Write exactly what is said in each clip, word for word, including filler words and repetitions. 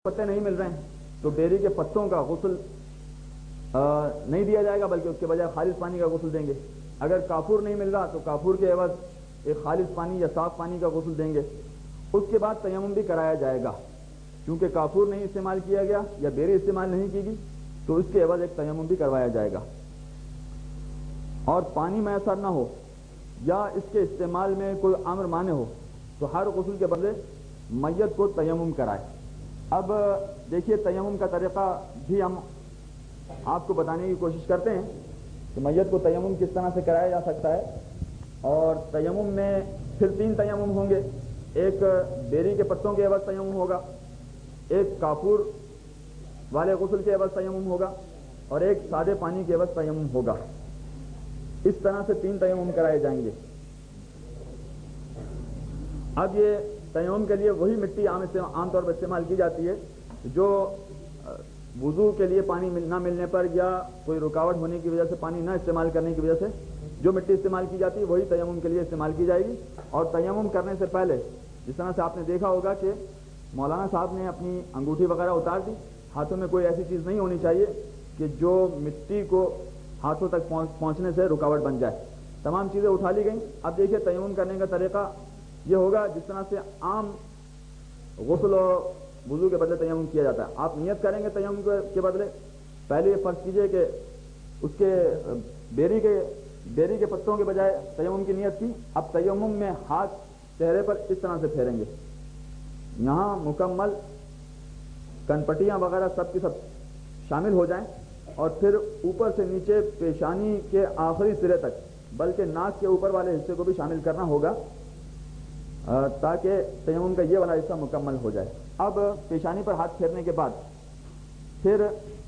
پتے نہیں مل رہے ہیں تو بیری کے پتوں کا غسل نہیں دیا جائے گا، بلکہ اس کے بجائے خالص پانی کا غسل دیں گے۔ اگر کافور نہیں مل رہا تو کافور کے عوض ایک خالص پانی یا صاف پانی کا غسل دیں گے۔ اس کے بعد تیمم بھی کرایا جائے گا، کیونکہ کافور نہیں استعمال کیا گیا یا بیری استعمال نہیں کی گئی تو اس کے عوض ایک تیمم بھی کروایا جائے گا۔ اور پانی میسر نہ ہو یا اس کے استعمال میں کوئی امر مانع ہو تو ہر غسل کے بدلے میت کو تیمم کرائے۔ اب دیکھیے تیمم کا طریقہ بھی ہم آپ کو بتانے کی کوشش کرتے ہیں کہ میت کو تیمم کس طرح سے کرایا جا سکتا ہے۔ اور تیمم میں پھر تین تیمم ہوں گے، ایک بیری کے پتوں کے عوض تیمم ہوگا، ایک کافور والے غسل کے عوض تیمم ہوگا، اور ایک سادے پانی کے عوض تیمم ہوگا۔ اس طرح سے تین تیمم کرائے جائیں گے۔ اب یہ تیمم کے لیے وہی مٹی عام عام طور پر استعمال کی جاتی ہے جو وضو کے لیے پانی نہ ملنے پر یا کوئی رکاوٹ ہونے کی وجہ سے پانی نہ استعمال کرنے کی وجہ سے جو مٹی استعمال کی جاتی ہے وہی تیمم کے لیے استعمال کی جائے گی۔ اور تیمم کرنے سے پہلے جس طرح سے آپ نے دیکھا ہوگا کہ مولانا صاحب نے اپنی انگوٹھی وغیرہ اتار دی، ہاتھوں میں کوئی ایسی چیز نہیں ہونی چاہیے کہ جو مٹی کو ہاتھوں تک پہنچنے سے رکاوٹ بن جائے۔ تمام چیزیں اٹھا لی گئیں۔ اب دیکھیے تیمم کرنے کا طریقہ یہ ہوگا جس طرح سے عام غسل و وضو کے بدلے تیمم کیا جاتا ہے۔ آپ نیت کریں گے تیمم کے بدلے، پہلے یہ فرض کیجئے کہ اس کے بیری کے بیری کے پتوں کے بجائے تیمم کی نیت کی۔ اب تیمم میں ہاتھ چہرے پر اس طرح سے پھیریں گے، یہاں مکمل کنپٹیاں وغیرہ سب کی سب شامل ہو جائیں، اور پھر اوپر سے نیچے پیشانی کے آخری سرے تک بلکہ ناک کے اوپر والے حصے کو بھی شامل کرنا ہوگا تاکہ تیمم کا یہ والا حصہ مکمل ہو جائے۔ اب پیشانی پر ہاتھ پھیرنے کے بعد پھر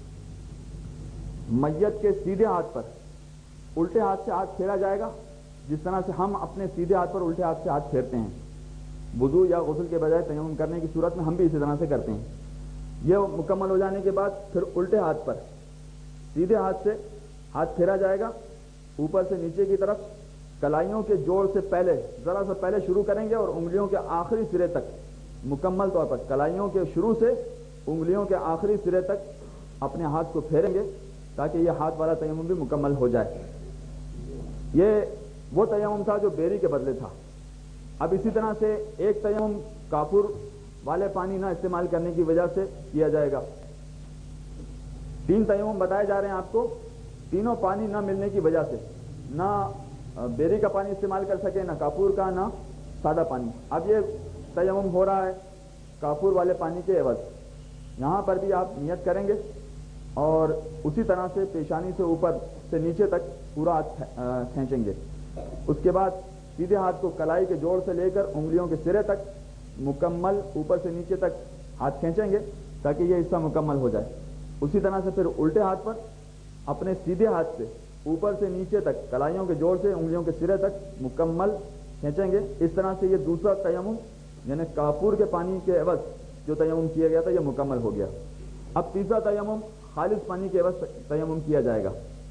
میت کے سیدھے ہاتھ پر الٹے ہاتھ سے ہاتھ پھیرا جائے گا، جس طرح سے ہم اپنے سیدھے ہاتھ پر الٹے ہاتھ سے ہاتھ پھیرتے ہیں وضو یا غسل کے بجائے تیمم کرنے کی صورت میں ہم بھی اسی طرح سے کرتے ہیں۔ یہ مکمل ہو جانے کے بعد پھر الٹے ہاتھ پر سیدھے ہاتھ سے ہاتھ پھیرا جائے گا، اوپر سے نیچے کی طرف کلائیوں کے جوڑ سے پہلے ذرا سا پہلے شروع کریں گے اور انگلیوں کے آخری سرے تک مکمل طور پر کلائیوں کے شروع سے انگلیوں کے آخری سرے تک اپنے ہاتھ کو پھیریں گے تاکہ یہ ہاتھ والا تیمم بھی مکمل ہو جائے۔ یہ وہ تیمم تھا جو بیری کے بدلے تھا۔ اب اسی طرح سے ایک تیمم کافور والے پانی نہ استعمال کرنے کی وجہ سے کیا جائے گا۔ تین تیمم بتائے جا رہے ہیں آپ کو، تینوں پانی نہ ملنے کی وجہ سے، نہ بیری کا پانی استعمال کر سکے، نہ کافور کا، نہ سادہ پانی۔ اب یہ تیمم ہو رہا ہے کافور والے پانی کے عوض۔ یہاں پر بھی آپ نیت کریں گے اور اسی طرح سے پیشانی سے اوپر سے نیچے تک پورا ہاتھ کھینچیں گے۔ اس کے بعد سیدھے ہاتھ کو کلائی کے جوڑ سے لے کر انگلیوں کے سرے تک مکمل اوپر سے نیچے تک ہاتھ کھینچیں گے تاکہ یہ حصہ مکمل ہو جائے۔ اسی طرح سے پھر الٹے ہاتھ پر اپنے سیدھے ہاتھ سے اوپر سے نیچے تک کلائیوں کے جوڑ سے انگلیوں کے سرے تک مکمل کھینچیں گے۔ اس طرح سے یہ دوسرا تیمم یعنی کافور کے پانی کے عوض جو تیمم کیا گیا تھا یہ مکمل ہو گیا۔ اب تیسرا تیمم خالص پانی کے عوض تیمم کیا جائے گا۔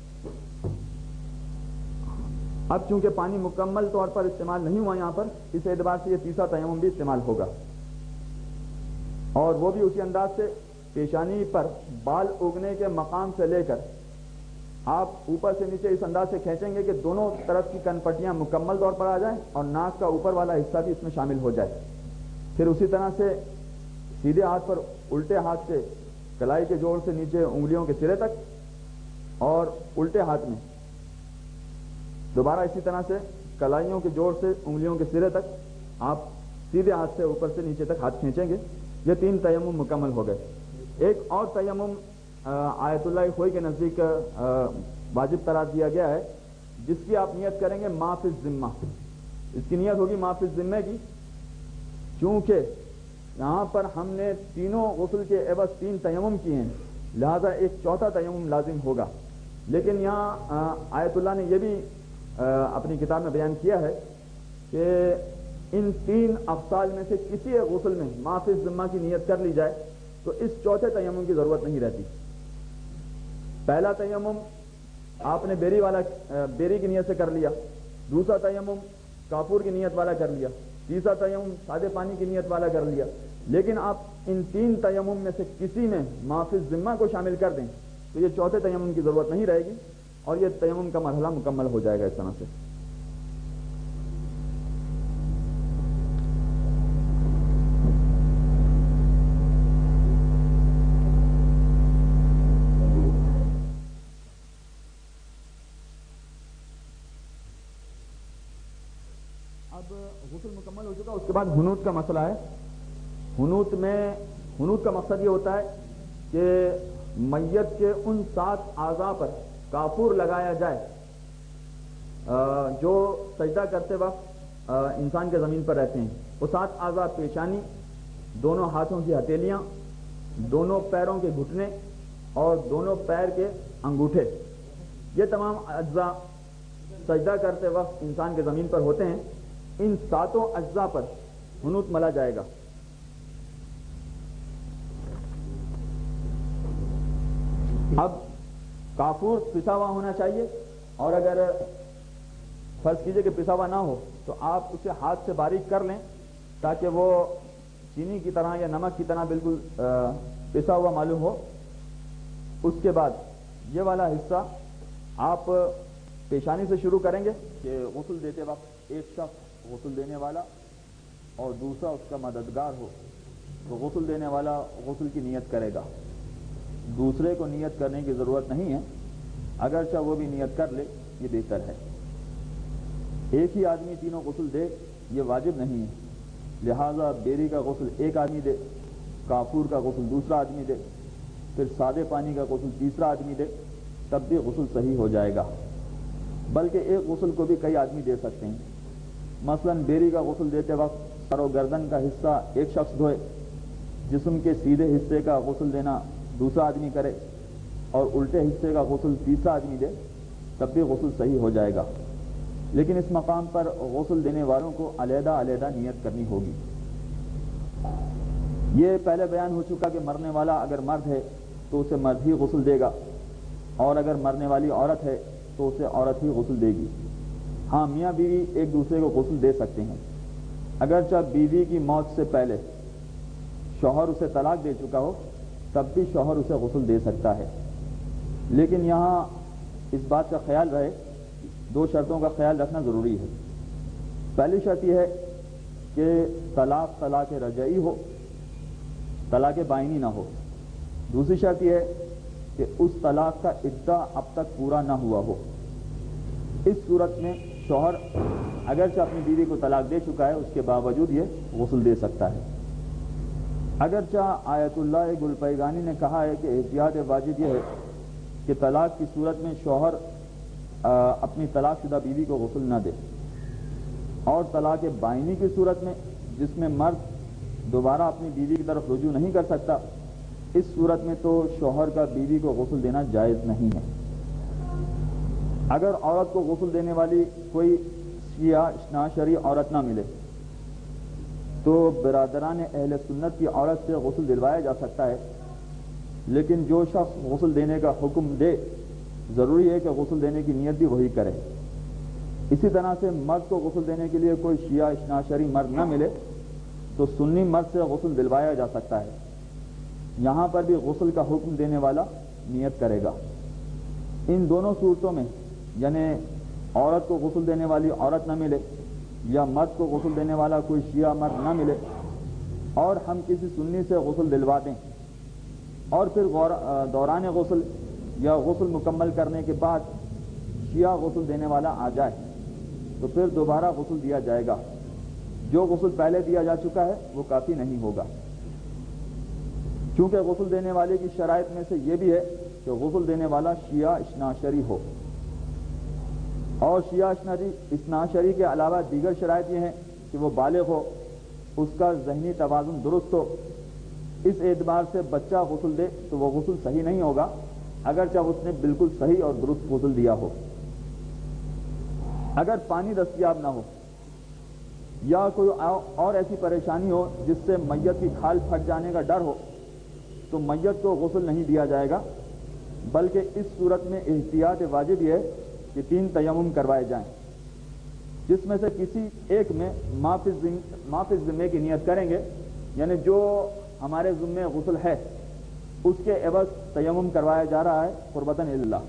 اب چونکہ پانی مکمل طور پر استعمال نہیں ہوا یہاں پر، اس اعتبار سے یہ تیسرا تیمم بھی استعمال ہوگا، اور وہ بھی اسی انداز سے پیشانی پر بال اگنے کے مقام سے لے کر آپ اوپر سے نیچے اس انداز سے کھینچیں گے کہ دونوں طرف کی کنپٹیاں مکمل طور پر آ جائیں اور ناک کا اوپر والا حصہ بھی اس میں شامل ہو جائے۔ پھر اسی طرح سے سیدھے ہاتھ پر الٹے ہاتھ سے کلائی کے جوڑ سے نیچے انگلیوں کے سرے تک، اور الٹے ہاتھ میں دوبارہ اسی طرح سے کلائیوں کے جوڑ سے انگلیوں کے سرے تک آپ سیدھے ہاتھ سے اوپر سے نیچے تک ہاتھ کھینچیں گے۔ یہ تین تیمم مکمل ہو گئے۔ ایک اور تیمم آیت اللہ خوئی کے نزدیک واجب قرار دیا گیا ہے، جس کی آپ نیت کریں گے ما فی الذمہ۔ اس کی نیت ہوگی ما فی الذمہ کی، چونکہ یہاں پر ہم نے تینوں غسل کے عوض تین تیمم کیے ہیں، لہذا ایک چوتھا تیمم لازم ہوگا۔ لیکن یہاں آیت اللہ نے یہ بھی اپنی کتاب میں بیان کیا ہے کہ ان تین افصال میں سے کسی ایک غسل میں ما فی الذمہ کی نیت کر لی جائے تو اس چوتھے تیمم کی ضرورت نہیں رہتی۔ پہلا تیمم آپ نے بیری والا بیری کی نیت سے کر لیا، دوسرا تیمم کافور کی نیت والا کر لیا، تیسرا تیمم سادے پانی کی نیت والا کر لیا، لیکن آپ ان تین تیمم میں سے کسی میں معافی ذمہ کو شامل کر دیں تو یہ چوتھے تیمم کی ضرورت نہیں رہے گی اور یہ تیمم کا مرحلہ مکمل ہو جائے گا اس طرح سے۔ اب غسل مکمل ہو چکا، اس کے بعد حنوت کا مسئلہ ہے۔ حنوت میں حنوت کا مقصد یہ ہوتا ہے کہ میت کے ان سات اعضاء پر کافور لگایا جائے جو سجدہ کرتے وقت انسان کے زمین پر رہتے ہیں۔ وہ سات اعضاء پیشانی، دونوں ہاتھوں کی ہتھیلیاں، دونوں پیروں کے گھٹنے اور دونوں پیر کے انگوٹھے، یہ تمام اجزاء سجدہ کرتے وقت انسان کے زمین پر ہوتے ہیں۔ ان ساتوں اجزاء پر حنوت ملا جائے گا۔ اب کافور پسا ہوا ہونا چاہیے، اور اگر فرض کیجئے کہ پسا ہوا نہ ہو تو آپ اسے ہاتھ سے باریک کر لیں تاکہ وہ چینی کی طرح یا نمک کی طرح بالکل پسا ہوا معلوم ہو۔ اس کے بعد یہ والا حصہ آپ پیشانی سے شروع کریں گے کہ غسل دیتے وقت ایک شخص غسل دینے والا اور دوسرا اس کا مددگار ہو، تو غسل دینے والا غسل کی نیت کرے گا، دوسرے کو نیت کرنے کی ضرورت نہیں ہے، اگرچہ وہ بھی نیت کر لے یہ بہتر ہے۔ ایک ہی آدمی تینوں غسل دے یہ واجب نہیں ہے، لہذا بیری کا غسل ایک آدمی دے، کافور کا غسل دوسرا آدمی دے، پھر سادے پانی کا غسل تیسرا آدمی دے، تب بھی غسل صحیح ہو جائے گا۔ بلکہ ایک غسل کو بھی کئی آدمی دے سکتے ہیں۔ مثلا بیری کا غسل دیتے وقت سر و گردن کا حصہ ایک شخص دھوئے، جسم کے سیدھے حصے کا غسل دینا دوسرا آدمی کرے، اور الٹے حصے کا غسل تیسرا آدمی دے، تب بھی غسل صحیح ہو جائے گا۔ لیکن اس مقام پر غسل دینے والوں کو علیحدہ علیحدہ نیت کرنی ہوگی۔ یہ پہلے بیان ہو چکا کہ مرنے والا اگر مرد ہے تو اسے مرد ہی غسل دے گا، اور اگر مرنے والی عورت ہے تو اسے عورت ہی غسل دے گی۔ ہاں، میاں بیوی ایک دوسرے کو غسل دے سکتے ہیں، اگرچہ بیوی کی موت سے پہلے شوہر اسے طلاق دے چکا ہو تب بھی شوہر اسے غسل دے سکتا ہے۔ لیکن یہاں اس بات کا خیال رہے، دو شرطوں کا خیال رکھنا ضروری ہے۔ پہلی شرط یہ ہے کہ طلاق طلاق رجعی ہو، طلاق بائنی نہ ہو۔ دوسری شرط یہ ہے کہ اس طلاق کا عدہ اب تک پورا نہ ہوا ہو۔ اس صورت میں شوہر اگرچہ اپنی بیوی کو طلاق دے چکا ہے، اس کے باوجود یہ غسل دے سکتا ہے۔ اگرچہ آیت اللہ گلپیگانی نے کہا ہے کہ احتیاط واجب یہ ہے کہ طلاق کی صورت میں شوہر اپنی طلاق شدہ بیوی کو غسل نہ دے، اور طلاق بائنی کی صورت میں جس میں مرد دوبارہ اپنی بیوی کی طرف رجوع نہیں کر سکتا، اس صورت میں تو شوہر کا بیوی کو غسل دینا جائز نہیں ہے۔ اگر عورت کو غسل دینے والی کوئی شیعہ اثنا عشری عورت نہ ملے تو برادران اہل سنت کی عورت سے غسل دلوایا جا سکتا ہے، لیکن جو شخص غسل دینے کا حکم دے ضروری ہے کہ غسل دینے کی نیت بھی وہی کرے۔ اسی طرح سے مرد کو غسل دینے کے لیے کوئی شیعہ اثنا عشری مرد نہ ملے تو سنی مرد سے غسل دلوایا جا سکتا ہے، یہاں پر بھی غسل کا حکم دینے والا نیت کرے گا۔ ان دونوں صورتوں میں یعنی عورت کو غسل دینے والی عورت نہ ملے یا مرد کو غسل دینے والا کوئی شیعہ مرد نہ ملے اور ہم کسی سنی سے غسل دلوا دیں، اور پھر دوران غسل یا غسل مکمل کرنے کے بعد شیعہ غسل دینے والا آ جائے تو پھر دوبارہ غسل دیا جائے گا۔ جو غسل پہلے دیا جا چکا ہے وہ کافی نہیں ہوگا، چونکہ غسل دینے والے کی شرائط میں سے یہ بھی ہے کہ غسل دینے والا شیعہ اثنا عشری ہو، اور شیعہ اثنا عشری کے علاوہ دیگر شرائط یہ ہیں کہ وہ بالغ ہو، اس کا ذہنی توازن درست ہو۔ اس اعتبار سے بچہ غسل دے تو وہ غسل صحیح نہیں ہوگا، اگرچہ اس نے بالکل صحیح اور درست غسل دیا ہو۔ اگر پانی دستیاب نہ ہو یا کوئی اور ایسی پریشانی ہو جس سے میت کی کھال پھٹ جانے کا ڈر ہو تو میت کو غسل نہیں دیا جائے گا، بلکہ اس صورت میں احتیاط واجب یہ ہے کہ تین تیمم کروائے جائیں، جس میں سے کسی ایک میں ما فی الذمہ کی نیت کریں گے، یعنی جو ہمارے ذمے غسل ہے اس کے عوض تیمم کروایا جا رہا ہے قربتاً اللہ۔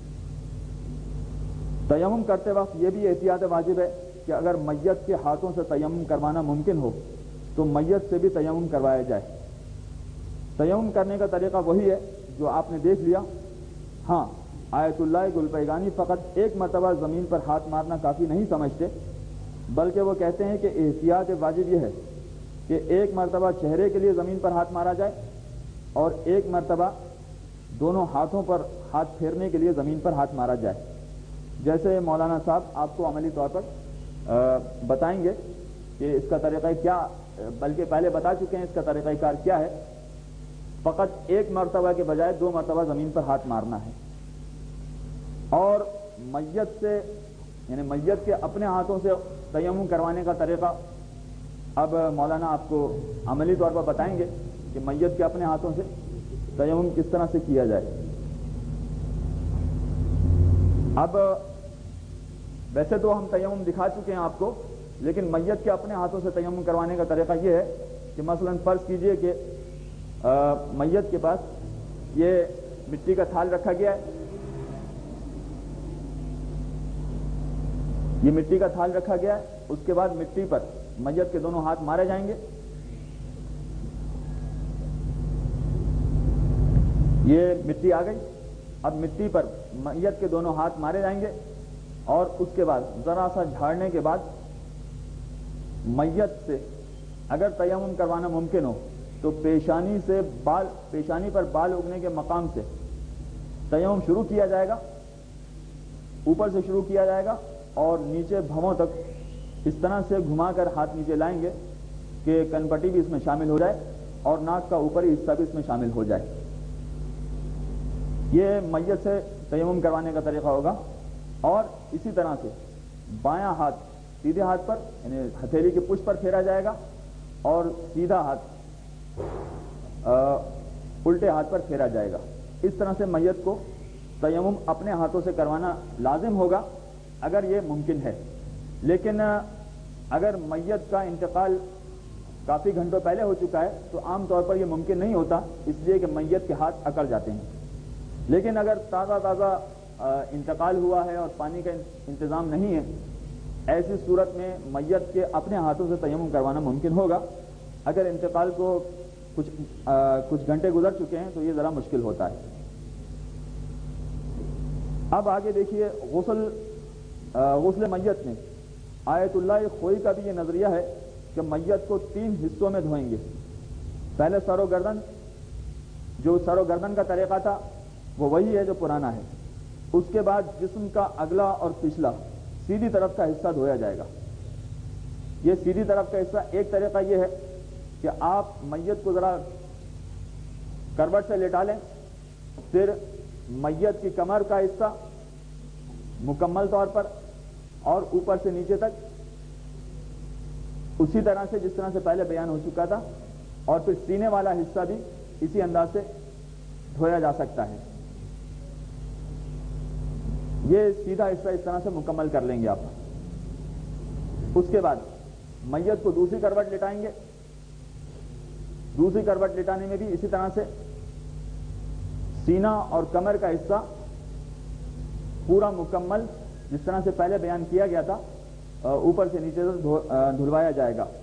تیمم کرتے وقت یہ بھی احتیاط واجب ہے کہ اگر میت کے ہاتھوں سے تیمم کروانا ممکن ہو تو میت سے بھی تیمم کروایا جائے۔ تیمم کرنے کا طریقہ وہی ہے جو آپ نے دیکھ لیا۔ ہاں، آیت اللہ گلپیگانی فقط ایک مرتبہ زمین پر ہاتھ مارنا کافی نہیں سمجھتے، بلکہ وہ کہتے ہیں کہ احتیاط واجب یہ ہے کہ ایک مرتبہ چہرے کے لیے زمین پر ہاتھ مارا جائے اور ایک مرتبہ دونوں ہاتھوں پر ہاتھ پھیرنے کے لیے زمین پر ہاتھ مارا جائے۔ جیسے مولانا صاحب آپ کو عملی طور پر بتائیں گے کہ اس کا طریقہ کیا، بلکہ پہلے بتا چکے ہیں اس کا طریقہ کار کیا ہے۔ فقط ایک مرتبہ کے بجائے دو مرتبہ زمین پر ہاتھ مارنا ہے، اور میت سے یعنی میت کے اپنے ہاتھوں سے تیمم کروانے کا طریقہ اب مولانا آپ کو عملی طور پر بتائیں گے کہ میت کے اپنے ہاتھوں سے تیمم کس طرح سے کیا جائے۔ اب ویسے تو ہم تیمم دکھا چکے ہیں آپ کو، لیکن میت کے اپنے ہاتھوں سے تیمم کروانے کا طریقہ یہ ہے کہ مثلا فرض کیجئے کہ میت کے پاس یہ مٹی کا تھال رکھا گیا ہے، یہ مٹی کا تھال رکھا گیا ہے، اس کے بعد مٹی پر میت کے دونوں ہاتھ مارے جائیں گے۔ یہ مٹی آ گئی، اب مٹی پر میت کے دونوں ہاتھ مارے جائیں گے، اور اس کے بعد ذرا سا جھاڑنے کے بعد میت سے اگر تیمم کروانا ممکن ہو تو پیشانی سے بال پیشانی پر بال اگنے کے مقام سے تیمم شروع کیا جائے گا، اوپر سے شروع کیا جائے گا اور نیچے بھووں تک اس طرح سے گھما کر ہاتھ نیچے لائیں گے کہ کن پٹی بھی اس میں شامل ہو جائے اور ناک کا اوپری حصہ بھی اس میں شامل ہو جائے۔ یہ میت سے تیمم کروانے کا طریقہ ہوگا۔ اور اسی طرح سے بایاں ہاتھ سیدھے ہاتھ پر یعنی ہتھیلی کے پشت پر پھیرا جائے گا اور سیدھا ہاتھ الٹے ہاتھ پر پھیرا جائے گا۔ اس طرح سے میت کو تیمم اپنے ہاتھوں سے کروانا لازم ہوگا اگر یہ ممکن ہے۔ لیکن اگر میت کا انتقال کافی گھنٹوں پہلے ہو چکا ہے تو عام طور پر یہ ممکن نہیں ہوتا، اس لیے کہ میت کے ہاتھ اکڑ جاتے ہیں۔ لیکن اگر تازہ تازہ انتقال ہوا ہے اور پانی کا انتظام نہیں ہے، ایسی صورت میں میت کے اپنے ہاتھوں سے تیمم کروانا ممکن ہوگا۔ اگر انتقال کو کچھ کچھ گھنٹے گزر چکے ہیں تو یہ ذرا مشکل ہوتا ہے۔ اب آگے دیکھیے، غسل غسل میت میں آیت اللہ خوئی کا بھی یہ نظریہ ہے کہ میت کو تین حصوں میں دھوئیں گے۔ پہلے سر و گردن، جو سر و گردن کا طریقہ تھا وہ وہی ہے جو پرانا ہے۔ اس کے بعد جسم کا اگلا اور پچھلا سیدھی طرف کا حصہ دھویا جائے گا۔ یہ سیدھی طرف کا حصہ، ایک طریقہ یہ ہے کہ آپ میت کو ذرا کروٹ سے لٹا لیں، پھر میت کی کمر کا حصہ مکمل طور پر اور اوپر سے نیچے تک اسی طرح سے جس طرح سے پہلے بیان ہو چکا تھا، اور پھر سینے والا حصہ بھی اسی انداز سے دھویا جا سکتا ہے۔ یہ سیدھا حصہ اس طرح سے مکمل کر لیں گے آپ۔ اس کے بعد میت کو دوسری کروٹ لٹائیں گے، دوسری کروٹ لٹانے میں بھی اسی طرح سے سینہ اور کمر کا حصہ پورا مکمل جس طرح سے پہلے بیان کیا گیا تھا اوپر سے نیچے تک دھلوایا جائے گا۔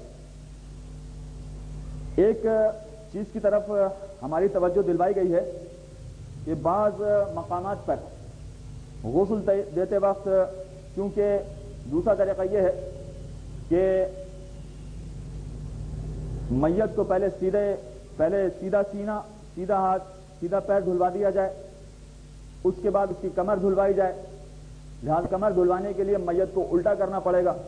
ایک چیز کی طرف ہماری توجہ دلوائی گئی ہے کہ بعض مقامات پر غسل دیتے وقت کیونکہ دوسرا طریقہ یہ ہے کہ میت کو پہلے سیدھے پہلے سیدھا سینہ، سیدھا ہاتھ، سیدھا پیر دھلوا دیا جائے، اس کے بعد اس کی کمر دھلوائی جائے، لہذا کمر دھلوانے کے لیے میت کو الٹا کرنا پڑے گا۔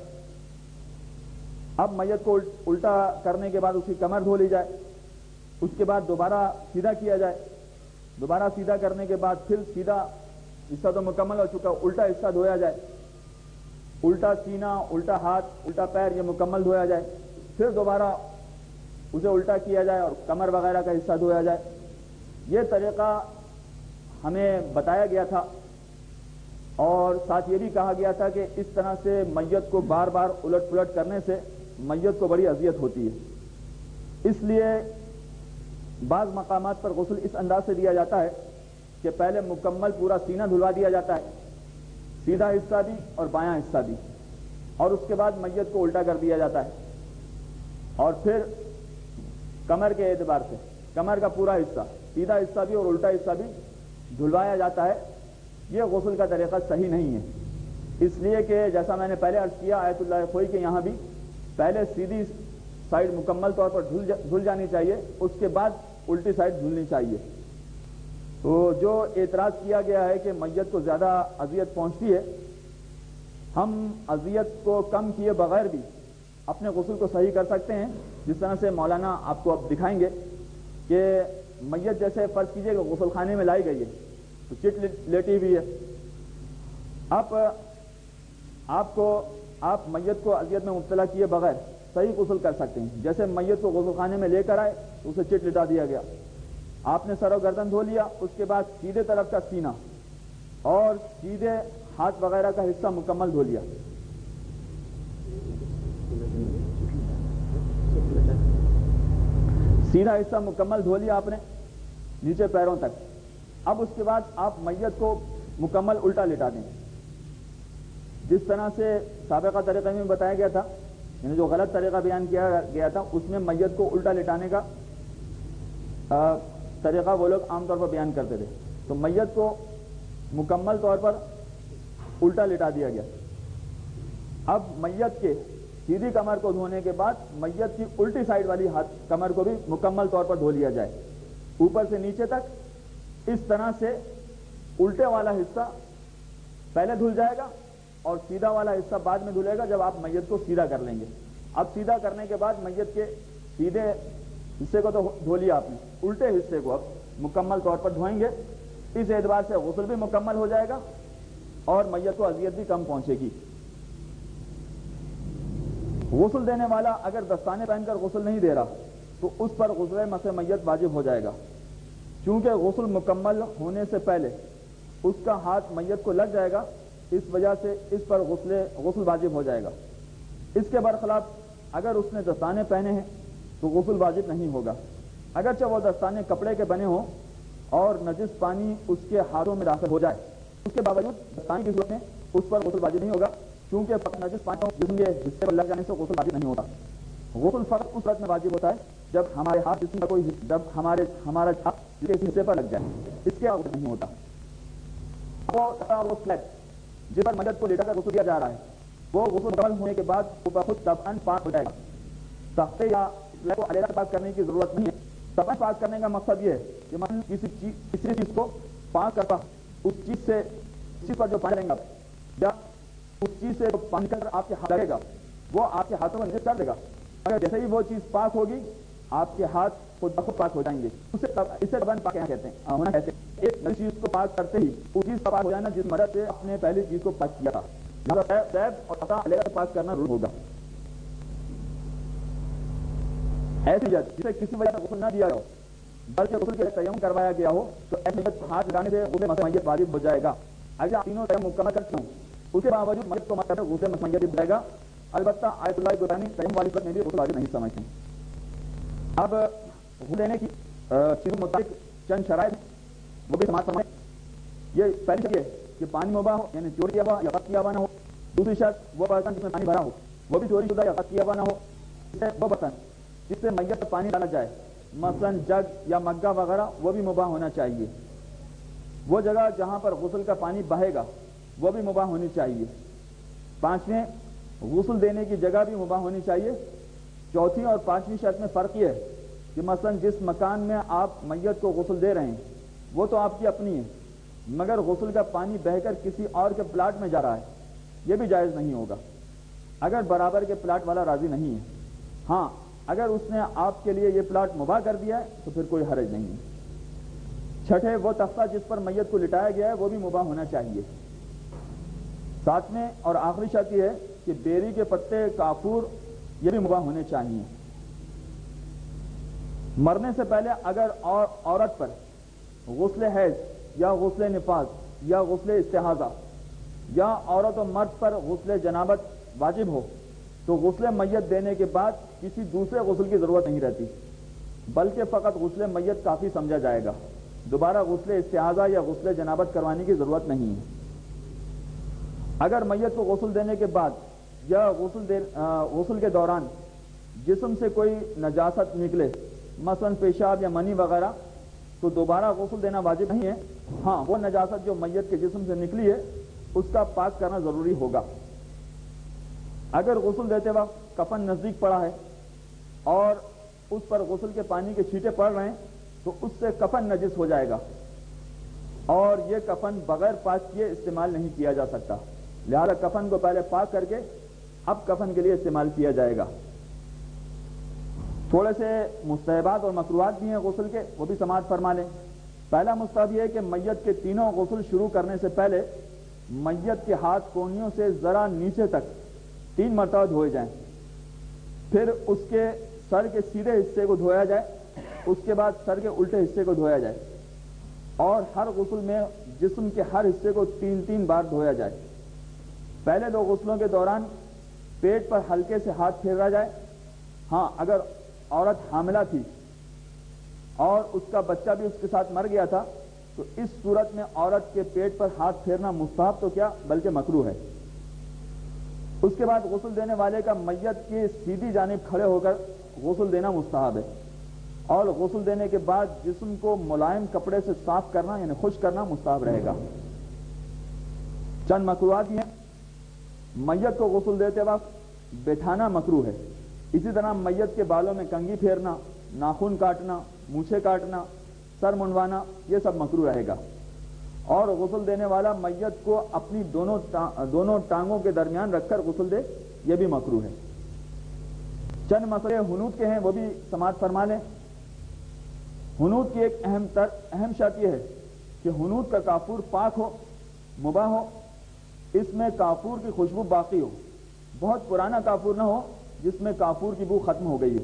اب میت کو الٹا کرنے کے بعد اس کی کمر دھو لی جائے، اس کے بعد دوبارہ سیدھا کیا جائے، دوبارہ سیدھا کرنے کے بعد پھر سیدھا حصہ تو مکمل ہو چکا، الٹا حصہ دھویا جائے، الٹا سینہ، الٹا ہاتھ، الٹا پیر یہ مکمل دھویا جائے، پھر دوبارہ اسے الٹا کیا جائے اور کمر وغیرہ کا حصہ دھویا جائے۔ یہ طریقہ ہمیں بتایا گیا تھا، اور ساتھ یہ بھی کہا گیا تھا کہ اس طرح سے میت کو بار بار الٹ پلٹ کرنے سے میت کو بڑی اذیت ہوتی ہے، اس لیے بعض مقامات پر غسل اس انداز سے دیا جاتا ہے کہ پہلے مکمل پورا سینہ دھلوا دیا جاتا ہے، سیدھا حصہ بھی اور بایاں حصہ بھی، اور اس کے بعد میت کو الٹا کر دیا جاتا ہے، اور پھر کمر کے اعتبار سے کمر کا پورا حصہ، سیدھا حصہ بھی اور الٹا حصہ بھی دھلوایا جاتا ہے۔ یہ غسل کا طریقہ صحیح نہیں ہے، اس لیے کہ جیسا میں نے پہلے عرض کیا آیت اللہ خوئی کے یہاں بھی پہلے سیدھی سائڈ مکمل طور پر دھل جا دھل جانی چاہیے، اس کے بعد الٹی سائڈ دھلنی چاہیے۔ تو جو اعتراض کیا گیا ہے کہ میت کو زیادہ اذیت پہنچتی ہے، ہم اذیت کو کم کیے بغیر بھی اپنے غسل کو صحیح کر سکتے ہیں، جس طرح سے مولانا آپ کو اب دکھائیں گے کہ میت جیسے فرض کیجئے کہ غسل خانے میں لائی گئی ہے تو چٹ لیٹی ہوئی ہے، اب آپ کو آپ میت کو اذیت میں مبتلا کیے بغیر صحیح غسل کر سکتے ہیں۔ جیسے میت کو غسل خانے میں لے کر آئے تو اسے چٹ لٹا دیا گیا، آپ نے سر و گردن دھو لیا، اس کے بعد سیدھے طرف کا سینہ اور سیدھے ہاتھ وغیرہ کا حصہ مکمل دھو لیا، سیدھا حصہ مکمل دھو لیا آپ نے نیچے پیروں تک۔ اب اس کے بعد آپ میت کو مکمل الٹا لٹا دیں، جس طرح سے سابقہ طریقے میں بتایا گیا تھا، یعنی جو غلط طریقہ بیان کیا گیا تھا اس میں میت کو الٹا لٹانے کا طریقہ وہ لوگ عام طور پر بیان کرتے تھے، تو میت کو مکمل طور پر الٹا لٹا دیا گیا۔ اب میت کے سیدھی کمر کو دھونے کے بعد میت کی الٹی سائڈ والی ہاتھ کمر کو بھی مکمل طور پر دھو لیا جائے، اوپر سے نیچے تک۔ اس طرح سے الٹے والا حصہ پہلے دھل جائے گا اور سیدھا والا حصہ بعد میں دھلے گا جب آپ میت کو سیدھا کر لیں گے۔ اب سیدھا کرنے کے بعد میت کے سیدھے حصے کو تو دھو لیا آپ نے، الٹے حصے کو اب مکمل طور پر دھوئیں گے، اس اعتبار سے غسل بھی مکمل ہو جائے گا اور میت کو اذیت بھی کم پہنچے گی۔ غسل دینے والا اگر دستانے پہن کر غسل نہیں دے رہا تو اس پر غسل مس میت واجب ہو جائے گا، چونکہ غسل مکمل ہونے سے پہلے اس کا ہاتھ میت کو لگ جائے گا، اس وجہ سے اس پر غسل غسل واجب ہو جائے گا۔ اس کے برخلاف اگر اس نے دستانے پہنے ہیں تو غسل واجب نہیں ہوگا، اگرچہ وہ دستانے کپڑے کے بنے ہوں اور نجس پانی اس کے ہاتھوں میں داخل ہو جائے، اس کے باوجود دستانے کی صورت میں اس پر غسل واجب نہیں ہوگا، کیونکہ نجس پانی جسم کے حصے پر لگ جانے سے غسل واجب نہیں ہوتا۔ غسل فقط اس صورت میں واجب ہوتا ہے جب ہمارے ہاتھ جسم کا کوئی جب ہمارے ہمارا ہاتھ کسی حصے پر لگ جائے، اس کے غسل نہیں ہوتا۔ وہ سلیب جس پر میت کو لیٹا کر غسل کیا جا رہا ہے وہ غسل مکمل ہونے کے بعد وہ بخود طبعاً پاک ہو جائے گا، تختے یا سلیب کو علیحدہ پاک کرنے کی ضرورت نہیں ہے۔ طبعاً پاک کرنے کا مقصد یہ ہے کہ مثلا کسی چیز کسی چیز کو پاک کرتا اس چیز سے چیز پر جو پانی لیں گا یا اس چیز سے جو پانی کر آپ کے ہاتھ لگے گا وہ آپ کے ہاتھوں میں نجس کر دے گا، اگر جیسے ہی وہ چیز پاک ہوگی آپ کے ہاتھ خود بخود پاک ہو جائیں گے، اسے اسے طبعاً پاک کہتے ہیں ہونا کہتے ہیں۔ ایک نئی چیز کو پاک کرتے ہی اس چیز کا پاک ہو جانا جس مدد سے اپنے پہلی چیز کو پاک کیا تھا، سیب اور قطع علیحدہ پاک کرنا ضرور ہوگا۔ ایسی جگہ جسے کسی وجہ سے غسل نہ دیا ہو بلکہ غسل کے تیمم کروایا گیا ہو تو ایسی جگہ ہاتھ لگانے سے غسل مس میت واجب ہو جائے گا۔ اگر آپ تینوں تیمم مکمل کرتے ہوں اس کے باوجود میت کو مت کرنے غسل مس میت ہو جائے گا، البتہ آیت اللہ گرانی تیمم والی صورت میں بھی غسل واجب نہیں سمجھتے۔ اب غسل دینے کی چیزوں مطابق چند شرائط وہ بھی سماعت فرمائیں۔ یہ پہلی شرط یہ کہ پانی مباح ہو، یعنی چوری کیا ہوا یا غصب کیا ہوا نہ ہو۔ دوسری شرط وہ برتن جس میں پانی بھرا ہو وہ بھی چوری شدہ یا غصب کیا ہوا نہ ہو۔ وہ برتن جس سے میت پر پانی ڈالا جائے مثلا جگ یا مگا وغیرہ وہ بھی مباح ہونا چاہیے۔ وہ جگہ جہاں پر غسل کا پانی بہے گا وہ بھی مباح ہونی چاہیے۔ پانچویں غسل دینے کی جگہ بھی مباح ہونی چاہیے۔ چوتھی اور پانچویں شرط میں فرق یہ ہے کہ مثلا جس مکان میں آپ میت کو غسل دے رہے ہیں وہ تو آپ کی اپنی ہے، مگر غسل کا پانی بہہ کر کسی اور کے پلاٹ میں جا رہا ہے، یہ بھی جائز نہیں ہوگا اگر برابر کے پلاٹ والا راضی نہیں ہے۔ ہاں اگر اس نے آپ کے لیے یہ پلاٹ مباح کر دیا ہے تو پھر کوئی حرج نہیں ہے۔ چھٹے وہ تختہ جس پر میت کو لٹایا گیا ہے وہ بھی مباح ہونا چاہیے۔ ساتویں اور آخری شرط یہ ہے کہ بیری کے پتے کافور یہ بھی مباح ہونے چاہیے۔ مرنے سے پہلے اگر اور عورت پر غسل حیض یا غسل نفاس یا غسل استحاضہ یا عورت و مرد پر غسل جنابت واجب ہو تو غسل میت دینے کے بعد کسی دوسرے غسل کی ضرورت نہیں رہتی، بلکہ فقط غسل میت کافی سمجھا جائے گا، دوبارہ غسل استعاذہ یا غسل جنابت کروانے کی ضرورت نہیں ہے۔ اگر میت کو غسل دینے کے بعد یا غسل دے غسل کے دوران جسم سے کوئی نجاست نکلے، مثلا پیشاب یا منی وغیرہ، تو دوبارہ غسل دینا واجب نہیں ہے۔ ہاں، وہ نجاست جو میت کے جسم سے نکلی ہے اس کا پاک کرنا ضروری ہوگا۔ اگر غسل دیتے وقت کفن نزدیک پڑا ہے اور اس پر غسل کے پانی کے چھینٹے پڑ رہے ہیں تو اس سے کفن نجس ہو جائے گا، اور یہ کفن بغیر پاک کیے استعمال نہیں کیا جا سکتا، لہذا کفن کو پہلے پاک کر کے اب کفن کے لیے استعمال کیا جائے گا۔ تھوڑے سے مستحبات اور مکروہات بھی ہیں غسل کے، وہ بھی سماعت فرما لیں۔ پہلا مستحب یہ ہے کہ میت کے تینوں غسل شروع کرنے سے پہلے میت کے ہاتھ کونیوں سے ذرا نیچے تک تین مرتبہ دھوئے جائیں، پھر اس کے سر کے سیدھے حصے کو دھویا جائے، اس کے بعد سر کے الٹے حصے کو دھویا جائے، اور ہر غسل میں جسم کے ہر حصے کو تین تین بار دھویا جائے۔ پہلے دو غسلوں کے دوران پیٹ پر ہلکے سے ہاتھ پھیرا جائے۔ ہاں، اگر عورت حاملہ تھی اور اس کا بچہ بھی اس کے ساتھ مر گیا تھا تو اس صورت میں عورت کے پیٹ پر ہاتھ پھیرنا مستحب تو کیا بلکہ مکروہ ہے۔ اس کے بعد غسل دینے والے کا میت کی سیدھی جانب کھڑے ہو کر غسل دینا مستحب ہے، اور غسل دینے کے بعد جسم کو ملائم کپڑے سے صاف کرنا یعنی خشک کرنا مستحب رہے گا۔ چند مکروہات ہیں۔ میت کو غسل دیتے وقت بٹھانا مکروہ ہے، اسی طرح میت کے بالوں میں کنگھی پھیرنا، ناخن کاٹنا، مونچھیں کاٹنا، سر منڈوانا، یہ سب مکروہ رہے گا۔ اور غسل دینے والا میت کو اپنی دونوں دونوں ٹانگوں کے درمیان رکھ کر غسل دے، یہ بھی مکروہ ہے۔ چند مسئلے حنوط کے ہیں، وہ بھی سماعت فرما لیں۔ حنوط کی ایک اہم تر اہم شرط یہ ہے کہ حنوط کا کافور پاک ہو، مباح ہو، اس میں کافور کی خوشبو باقی ہو، بہت پرانا کافور نہ ہو جس میں کافور کی بو ختم ہو گئی ہے۔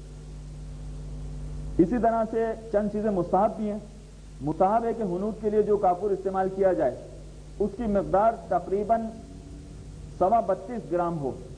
اسی طرح سے چند چیزیں مستحب بھی ہیں۔ مستحب ہے کہ حنوط کے لیے جو کافور استعمال کیا جائے اس کی مقدار تقریباً سوا بتیس گرام ہو،